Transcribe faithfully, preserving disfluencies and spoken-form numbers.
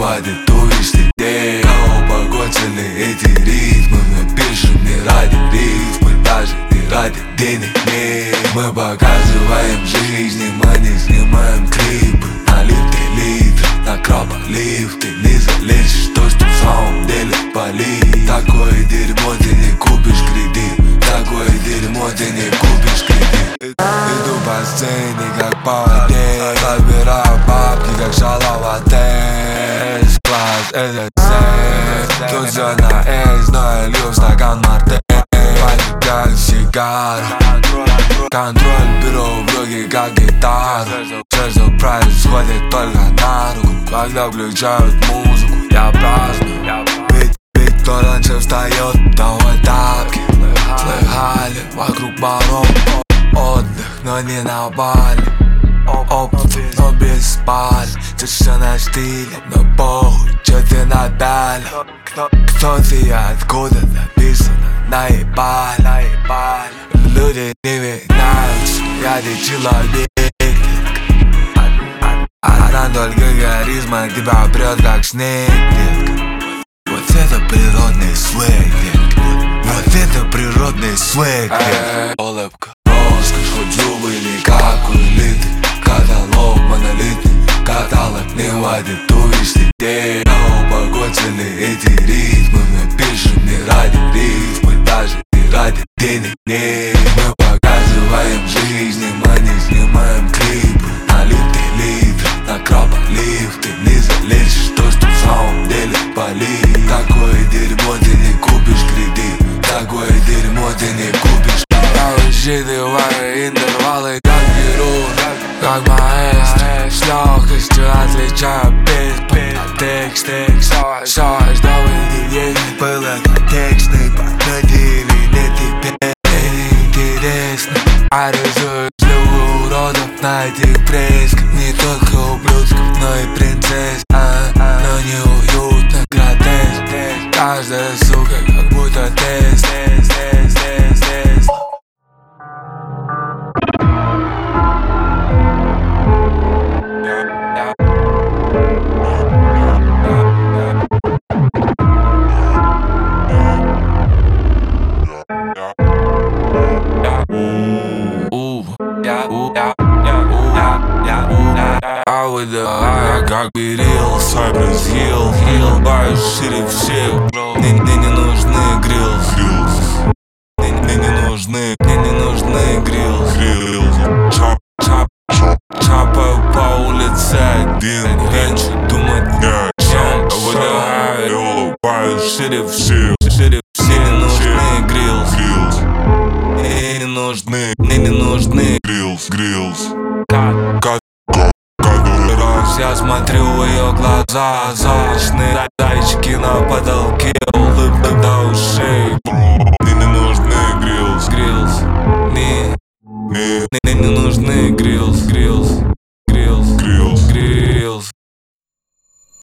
водит увидишь людей. Кого погодили эти ритмы? Мы пишем не ради рифмы, даже не ради денег, нет. Мы показываем жизнь, и мы не снимаем клипы. Налитые литры, на краба лифт. Ты не залечишь то, что в самом деле болит. Такое дерьмо ты не купишь кредит. Такое дерьмо ты не купишь кредит. Иду по сцене, как по воде. Собираю бабки, как шалава-тес. Класс, это сет. Тут все на эйс, но я лью в стакан мартель. Пальцы как сигара. Контроль беру в руки, как гитару. Все, что происходит, только на руку. Когда включают музыку, я праздную. Ведь, ведь кто раньше встает, того тапки. Слыхали, вокруг баров отдых, но не на Бали. Опыт, но без пали. Все на штиле, но похуй, чё ты напялил. Кто ты и откуда написано, наебали, наебали. Люди не меняются, я не человек. Она только харизма тебя прет как снег, детка. Вот это природный свек, детка. Вот это природный свек, детка. Улыбка, роскошь, хоть зубы или как улиты. Каталог монолитный, каталог не водит увидишь людей. Кого погодили эти ритмы? Мы пишем не ради рифмы, даже не ради денег, нет. Мы показываем жизнь, и мы не снимаем клипы. Налитые литры, на краба лифт. Ты не залечишь то, что в самом деле болит. Такое дерьмо ты не купишь кредит. Такое дерьмо ты не купишь. Я высчитываю интервалы, как герой, как маэстро. С легкостью отличаю бит от текст. Все, чтобы не было контекстный. На деле не тебе интересно. А рисую слугу уродов на этих фресках. Не только ублюдков, но и принцесс. а, Но неуютно, гротеск. Каждая сука как будто тест. Тест, тест, тест, тест. А выдавая как берил, Сайбрис Хилл, Хилл, баю шире всех. Мне не нужны грилс, мне не нужны, мне не нужны грилс. Чап, чап, чап, чапаю по улице один, раньше думать ни о чем. Выдавая, баю шире всех, шире всех. Мне не нужны грилс, мне не нужны, мне не нужны грилс, грилс. Я смотрю в ее глаза, золочные зайчики на потолке.